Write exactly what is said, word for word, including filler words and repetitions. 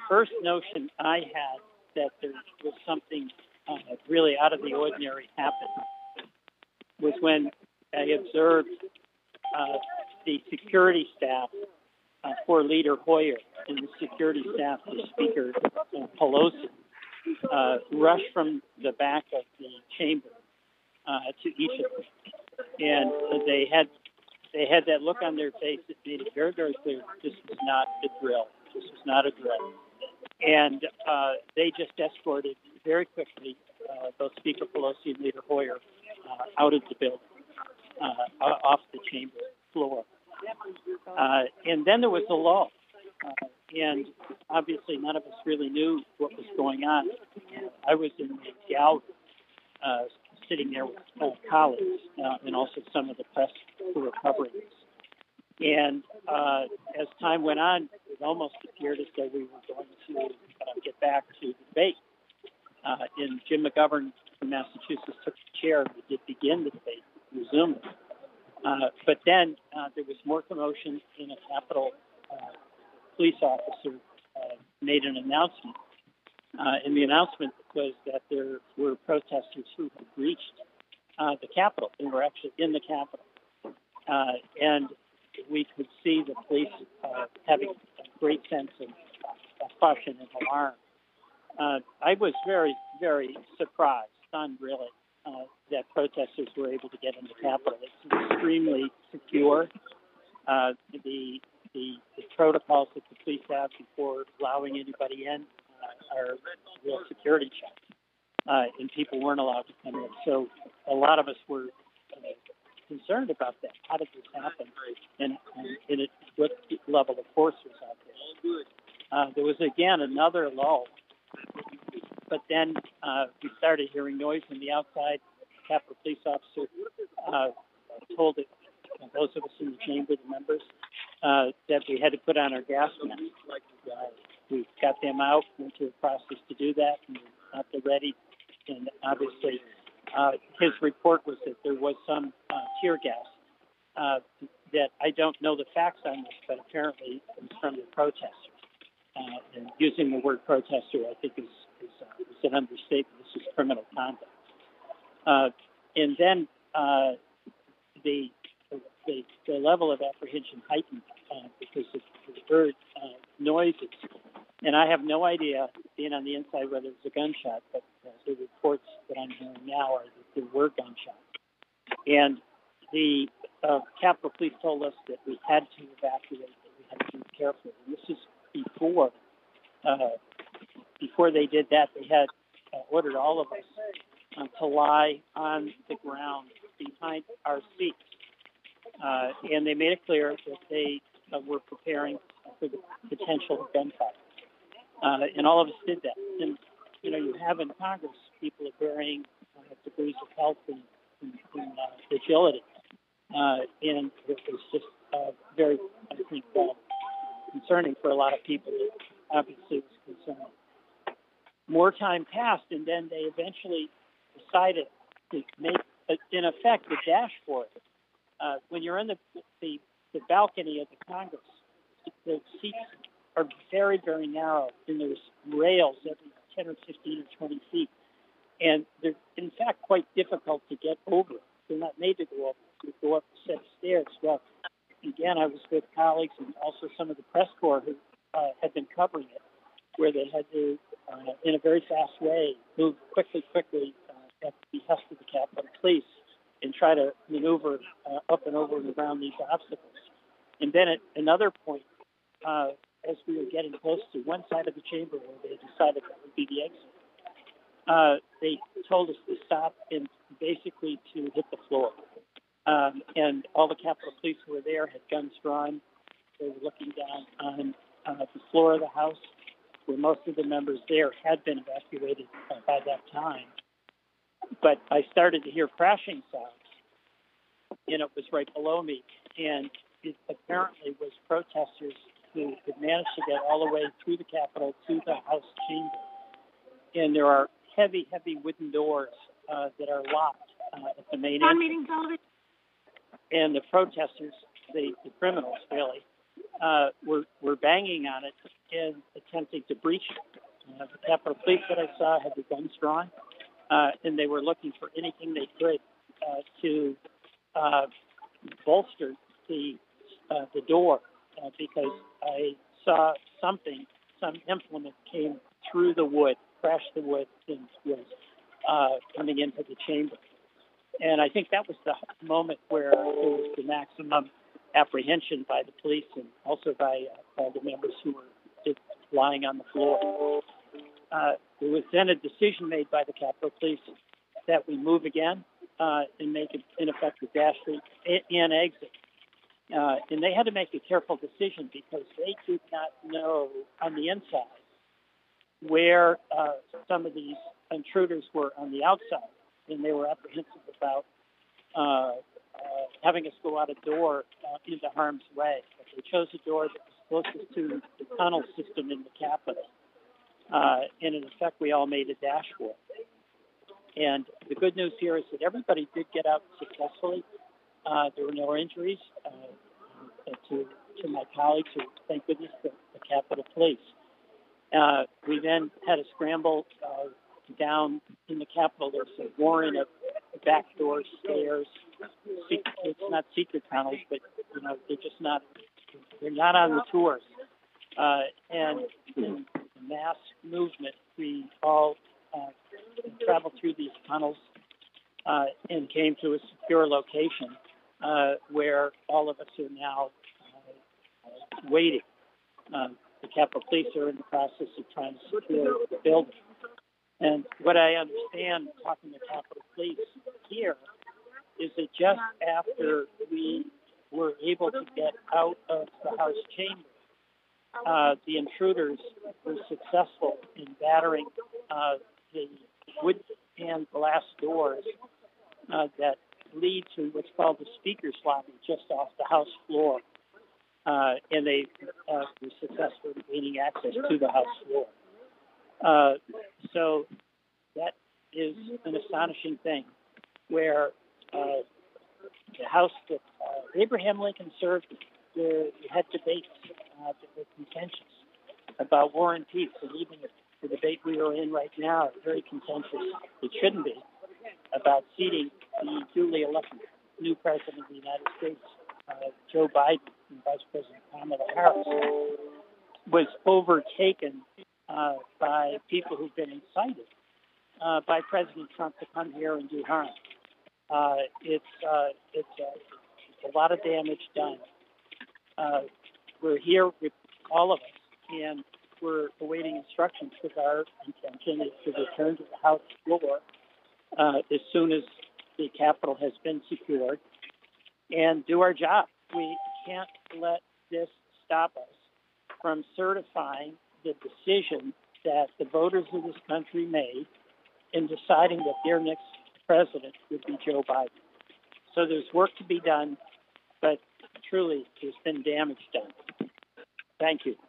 first notion I had that there was something uh, really out of the ordinary happened was when I observed uh, the security staff uh, for Leader Hoyer and the security staff for Speaker uh, Pelosi uh, rush from the back of the chamber uh, to each of them. And uh, they had they had that look on their face that made it very, very clear this was not a drill. This was not a drill. And uh, they just escorted very quickly uh, both Speaker Pelosi and Leader Hoyer uh, out of the building, uh, off the chamber floor. Uh, and then there was a lull. Uh, and obviously none of us really knew what was going on. I was in the gallery uh, sitting there with uh, colleagues uh, and also some of the press who were covering this. And uh, as time went on, it almost appeared as though we were going to uh, get back to debate. Uh, and Jim McGovern from Massachusetts took the chair and we did begin the debate, resume it. Uh, but then uh, there was more commotion, and a Capitol uh, police officer uh, made an announcement. Uh, and the announcement was that there were protesters who had breached uh, the Capitol. They were actually in the Capitol. Uh, and we could see the police uh, having a great sense of uh, caution and alarm. Uh, I was very, very surprised, stunned really, uh, that protesters were able to get in the Capitol. It's extremely secure. Uh, the, the the protocols that the police have before allowing anybody in uh, are real security checks, uh, and people weren't allowed to come in. So a lot of us were uh, concerned about that. How did this happen? And, and it, what level of force was out there? Uh, there was, again, another lull. But then uh, we started hearing noise from the outside. The Capitol Police officer uh, told it, uh, those of us in the chamber, the members, uh, that we had to put on our gas masks. Uh, we got them out, went through a process to do that, and we got them ready. And obviously, uh, his report was that there was some uh, tear gas. Uh, that I don't know the facts on this, but apparently it was from the protesters. Uh, and using the word protester, I think, is, is, uh, is an understatement. This is criminal conduct. Uh, and then uh, the, the the level of apprehension heightened uh, because of the heard uh, noises. And I have no idea, being on the inside, whether it was a gunshot, but uh, the reports that I'm hearing now are that there were gunshots. And the uh, Capitol Police told us that we had to evacuate, that we had to be careful. And this is before uh, before they did that, they had uh, ordered all of us uh, to lie on the ground behind our seats. Uh, and they made it clear that they uh, were preparing for the potential of gunfire. Uh, and all of us did that. And, you know, you have in Congress people of varying uh, degrees of health and, and, and uh, agility. Uh, and it was just uh, very, I think, uh, concerning for a lot of people. It obviously was concerning. More time passed, and then they eventually decided to make, uh, in effect, the dashboard. Uh, when you're in the, the the balcony of the Congress, the seats are very, very narrow, and there's rails every ten or fifteen or twenty feet. And they're, in fact, quite difficult to get over. They're not made to go up, to go up a set of stairs. Well, again, I was with colleagues and also some of the press corps who uh, had been covering it, where they had to, uh, in a very fast way, move quickly, quickly uh, at the behest of the Capitol Police and try to maneuver uh, up and over and around these obstacles. And then at another point, uh, as we were getting close to one side of the chamber where they decided that would be the exit, uh, they told us to stop and basically to hit the floor. Um, and all the Capitol Police who were there had guns drawn. They were looking down on uh, the floor of the House, where most of the members there had been evacuated uh, by that time. But I started to hear crashing sounds, and it was right below me. And it apparently was protesters who had managed to get all the way through the Capitol to the House chamber. And there are heavy, heavy wooden doors uh, that are locked uh, at the main entrance. And the protesters, the, the criminals really, uh, were, were banging on it and attempting to breach it. Uh, the Capitol Police that I saw had the guns drawn, uh, and they were looking for anything they could uh, to uh, bolster the uh, the door uh, because I saw something, some implement came through the wood, crashed the wood, and was uh, coming into the chamber. And I think that was the moment where there was the maximum apprehension by the police and also by uh, all the members who were just lying on the floor. Uh, there was then a decision made by the Capitol Police that we move again uh, and make it, in effect, a dash and exit. Uh, and they had to make a careful decision because they did not know on the inside where uh, some of these intruders were on the outside, and they were apprehensive about uh, uh, having us go out a door uh, into harm's way. But they chose a door that was closest to the tunnel system in the Capitol. Uh, and in effect, we all made a dash for it. And the good news here is that everybody did get out successfully. Uh, there were no injuries uh, to, to my colleagues, who, thank goodness, the, the Capitol Police. Uh, we then had a scramble uh, down in the Capitol. There's a warren of back doors, stairs. It's not secret tunnels, but you know they're just not. They're not on the tours. Uh, and in mass movement, we all uh, traveled through these tunnels uh, and came to a secure location uh, where all of us are now uh, waiting. Um, the Capitol Police are in the process of trying to secure the building. And what I understand, talking to Capitol Police here, is that just after we were able to get out of the House chamber, uh, the intruders were successful in battering uh, the wood and glass doors uh, that lead to what's called the Speaker's Lobby just off the House floor. Uh, and they uh, were successful in gaining access to the House floor. Uh, so that is an astonishing thing, where uh, the House that uh, Abraham Lincoln served, where you had debates uh, that were contentious about war and peace, and even the debate we are in right now, very contentious, it shouldn't be, about seating the duly elected new president of the United States, uh, Joe Biden, and Vice President Kamala Harris, was overtaken uh, by people who've been incited uh, by President Trump to come here and do harm. Uh, it's uh, it's, uh, it's a lot of damage done. Uh, we're here with all of us, and we're awaiting instructions because our intention is to return to the House floor uh, as soon as the Capitol has been secured and do our job. We can't let this stop us from certifying the decision that the voters of this country made in deciding that their next president would be Joe Biden. So there's work to be done, but truly there's been damage done. Thank you.